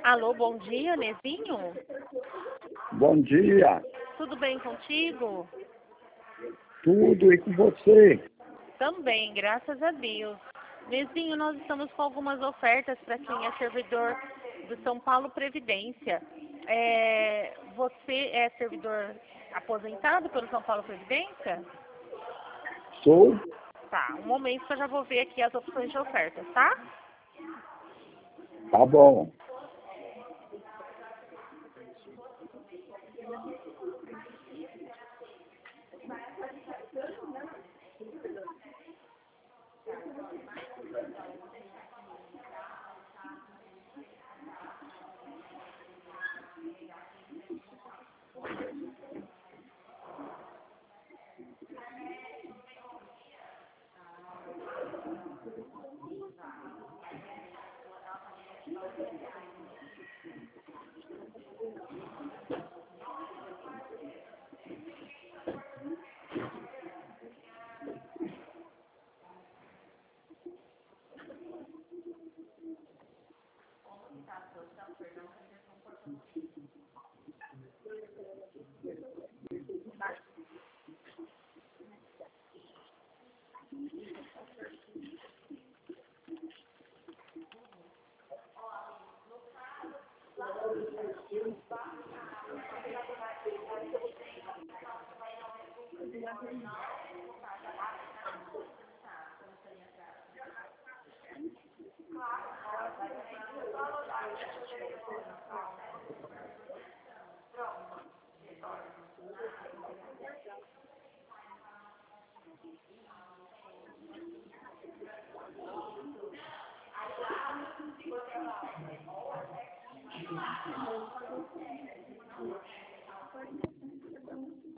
Alô, bom dia, Nezinho? Bom dia, Tudo bem contigo? tudo e com você? Também, graças a Deus. Nezinho, nós estamos com algumas ofertas para quem é servidor do São Paulo Previdência. Você é servidor aposentado pelo São Paulo Previdência? Sou? Tá, um momento que eu já vou ver aqui as opções de ofertas, tá? Tá bom.